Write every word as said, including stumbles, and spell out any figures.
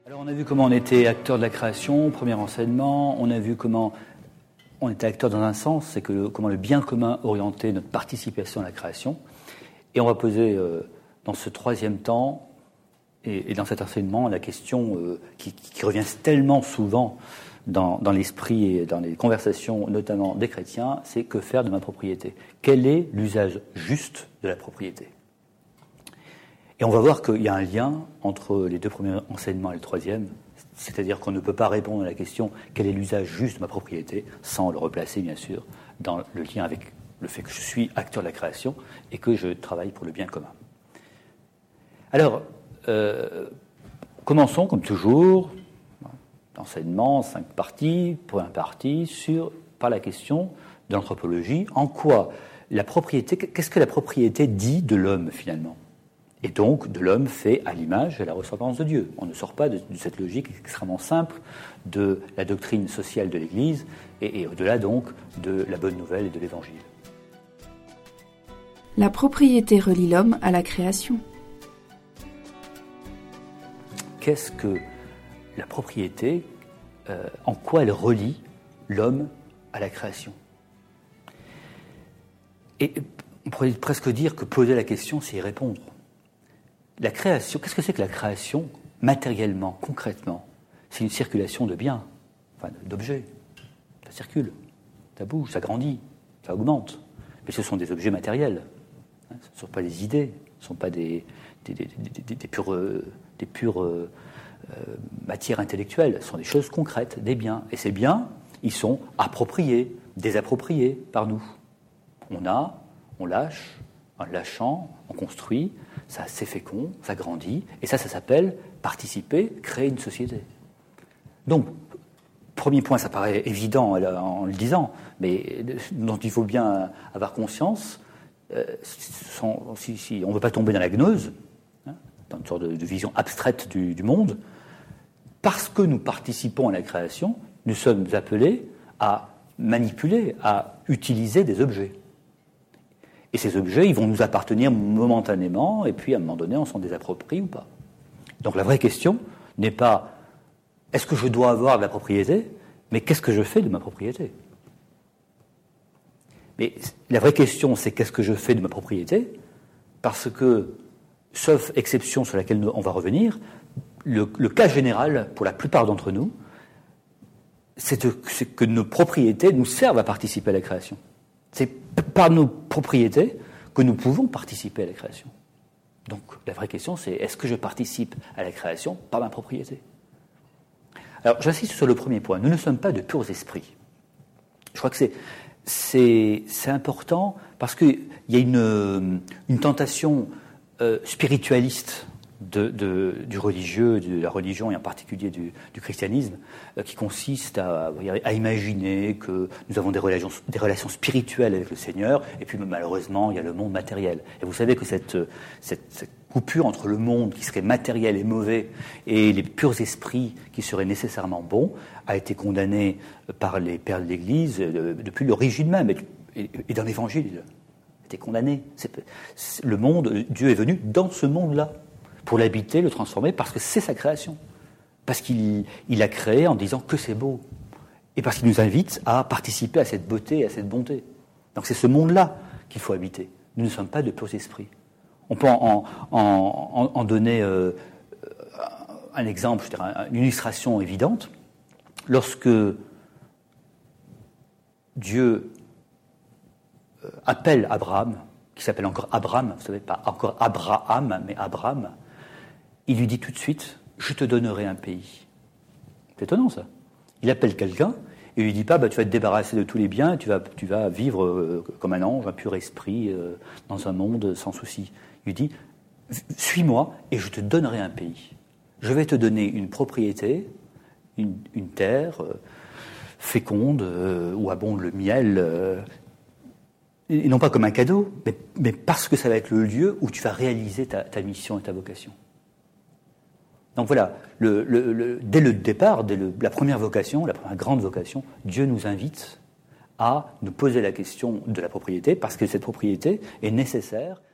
Alors on a vu comment on était acteur de la création, premier enseignement, on a vu comment on était acteur dans un sens, c'est que le, comment le bien commun orientait notre participation à la création. Et on va poser euh, dans ce troisième temps et, et dans cet enseignement la question euh, qui, qui revient tellement souvent dans, dans l'esprit et dans les conversations, notamment des chrétiens, c'est que faire de ma propriété ? Quel est l'usage juste de la propriété ? Et on va voir qu'il y a un lien entre les deux premiers enseignements et le troisième, c'est-à-dire qu'on ne peut pas répondre à la question « quel est l'usage juste de ma propriété ?» sans le replacer, bien sûr, dans le lien avec le fait que je suis acteur de la création et que je travaille pour le bien commun. Alors, euh, commençons, comme toujours, l'enseignement, cinq parties, première partie, sur, par la question de l'anthropologie. En quoi la propriété, qu'est-ce que la propriété dit de l'homme, finalement ? Et donc, de l'homme fait à l'image et à la ressemblance de Dieu. On ne sort pas de, de cette logique extrêmement simple de la doctrine sociale de l'Église et, et au-delà donc de la bonne nouvelle et de l'Évangile. La propriété relie l'homme à la création. Qu'est-ce que la propriété, euh, en quoi elle relie l'homme à la création ? Et on pourrait presque dire que poser la question, c'est y répondre. La création, qu'est-ce que c'est que la création, matériellement, concrètement ? C'est une circulation de biens, enfin d'objets. Ça circule, ça bouge, ça grandit, ça augmente. Mais ce sont des objets matériels. Ce ne sont pas des idées, ce ne sont pas des, des, des, des, des pures, des pures euh, matières intellectuelles. Ce sont des choses concrètes, des biens. Et ces biens, ils sont appropriés, désappropriés par nous. On a, on lâche, en lâchant, on construit. Ça, c'est fécond, ça grandit, et ça, ça s'appelle participer, créer une société. Donc, premier point, ça paraît évident en le disant, mais dont il faut bien avoir conscience, euh, sans, si, si on ne veut pas tomber dans la gnose, hein, dans une sorte de, de vision abstraite du, du monde, parce que nous participons à la création, nous sommes appelés à manipuler, à utiliser des objets. Et ces objets, ils vont nous appartenir momentanément, et puis à un moment donné, on s'en désapproprie ou pas. Donc la vraie question n'est pas « est-ce que je dois avoir de la propriété ?» mais « qu'est-ce que je fais de ma propriété ?» Mais la vraie question, c'est « qu'est-ce que je fais de ma propriété ?» Parce que, sauf exception sur laquelle on va revenir, le, le cas général, pour la plupart d'entre nous, c'est, de, c'est que nos propriétés nous servent à participer à la création. C'est par nos propriétés que nous pouvons participer à la création. Donc la vraie question, c'est est-ce que je participe à la création par ma propriété ? Alors j'insiste sur le premier point, nous ne sommes pas de purs esprits. Je crois que c'est, c'est, c'est important parce qu'il y a une, une tentation euh, spiritualiste De, de, du religieux, de la religion et en particulier du, du christianisme, euh, qui consiste à, à imaginer que nous avons des relations, des relations spirituelles avec le Seigneur, et puis malheureusement il y a le monde matériel. Et vous savez que cette, cette, cette coupure entre le monde qui serait matériel et mauvais et les purs esprits qui seraient nécessairement bons a été condamnée par les pères de l'Église euh, depuis l'origine même, et, et, et dans l'Évangile. A été condamné. C'est, c'est, le monde, Dieu est venu dans ce monde-là, pour l'habiter, le transformer, parce que c'est sa création. Parce qu'il il a créé en disant que c'est beau. Et parce qu'il nous invite à participer à cette beauté et à cette bonté. Donc c'est ce monde-là qu'il faut habiter. Nous ne sommes pas de purs esprits. On peut en, en, en, en donner euh, un exemple, je dirais, une illustration évidente. Lorsque Dieu appelle Abraham, qui s'appelle encore Abraham, vous savez, pas encore Abraham, mais Abraham, il lui dit tout de suite, je te donnerai un pays. C'est étonnant ça. Il appelle quelqu'un et il lui dit pas, bah, tu vas te débarrasser de tous les biens, tu vas, tu vas vivre euh, comme un ange, un pur esprit, euh, dans un monde sans souci. Il lui dit, suis-moi et je te donnerai un pays. Je vais te donner une propriété, une, une terre euh, féconde, euh, où abonde le miel, euh, et non pas comme un cadeau, mais, mais parce que ça va être le lieu où tu vas réaliser ta, ta mission et ta vocation. Donc voilà, le, le, le, dès le départ, dès le, la première vocation, la première grande vocation, Dieu nous invite à nous poser la question de la propriété, parce que cette propriété est nécessaire